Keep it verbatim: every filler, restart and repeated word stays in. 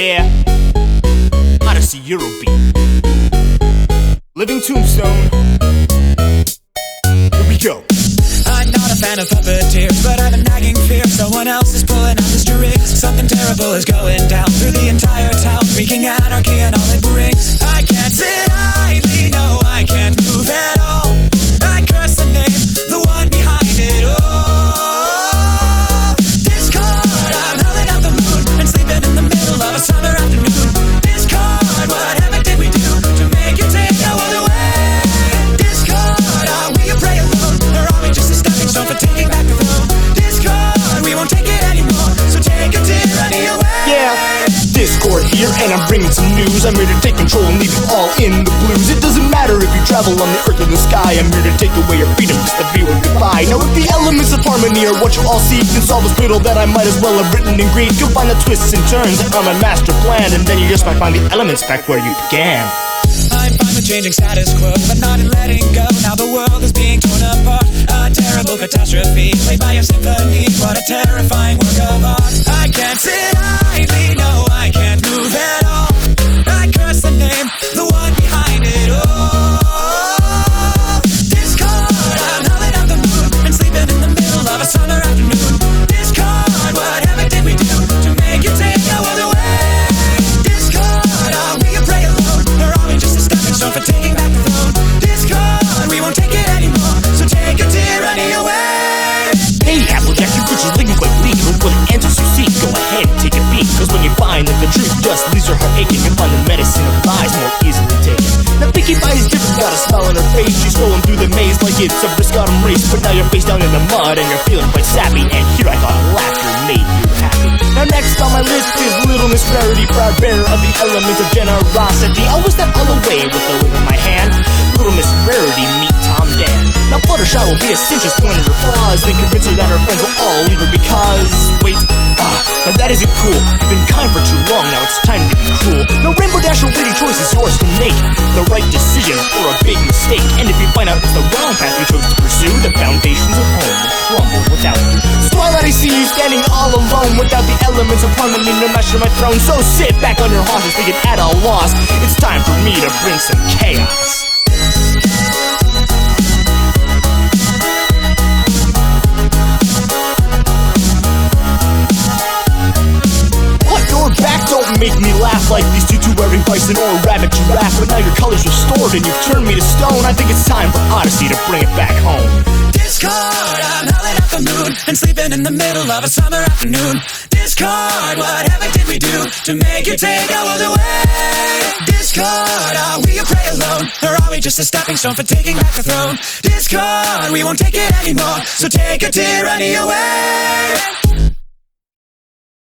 Yeah, Odyssey Eurobeat, Living Tombstone. Here we go. I'm not a fan of puppeteers, but I have a nagging fear someone else is pulling out the strings. Something terrible is going down through the entire town, wreaking anarchy and all it brings. I can't sit idly, no, I can't move at all. I curse the name, the one behind it all. Discord, I'm howling out the moon and sleeping in the middle of a summer afternoon. Discord, whatever did we do to make you take our world away? Discord, are we a prey alone, or are we just a stepping stone for taking back the throne? Discord, we won't take it anymore, so take a tyranny away. Yeah, Discord here, and I'm bringing some news. I'm here to take control and leave you all in the blues. It doesn't matter if you travel on the earth or the sky, I'm here to take away your freedom, just a view of goodbye. Now if the elements of harmony are what you all seek, then solve this riddle that I might as well have written in Greek. You'll find the twists and turns on my master plan, and then you just might find the elements back where you began. I'm fine with changing status quo, but not in letting go. Now the world is being torn apart, a terrible catastrophe played by a symphony. What a terrifying work of art. I can't sit idly, no, I can't move at all. I curse the name, the one behind it all. Discord, I'm howling out the moon and sleeping in the middle of a summer afternoon. Discord, whatever did we do to make you take our world away? Discord, are we a prey alone, or are we just a stepping stone for taking back the throne? Discord, we won't take it anymore, so take a tyranny away. Hey Applejack, you creatures living quite bleak. Look for the answers you seek, go ahead and take a peek. Cause when you find that the truth just leaves your heart aching, you'll find the medicine of lies more easily taken. Now Pinkie Pie is different, got a smile on her face. She's rolling through the maze like it's a brisk autumn race. But now you're face down in the mud and you're feeling quite sappy, and here I thought laughter made you happy. Now next on my list is Little Miss Rarity, proud bearer of the element of generosity. Always that all away with the lid in my hand. Little Miss Rarity, meet Tom Dan. Now Fluttershy will be a cinch, just pointing her claws, then convince her that her friends will all leave her because... Wait, ah, now that isn't cool. You've been kind for too long, now it's time to be cruel. Now Rainbow Dash, your witty choice is yours to make. The right decision or a big mistake. And if you find out it's the wrong path you chose to pursue, the foundations of home will crumble without you. So Twilight, I see you standing all alone without the elements of harmony to measure my throne. So sit back on your haunches, thinking at a loss. It's time for me to bring some chaos. Don't make me laugh like these two two wearing bison or a rabbit giraffe. But now your color's restored and you've turned me to stone. I think it's time for Odyssey to bring it back home. Discord, I'm howling at the moon and sleeping in the middle of a summer afternoon. Discord, whatever did we do to make you take our world away? Discord, are we a prey alone, or are we just a stepping stone for taking back the throne? Discord, we won't take it anymore, so take a tyranny away.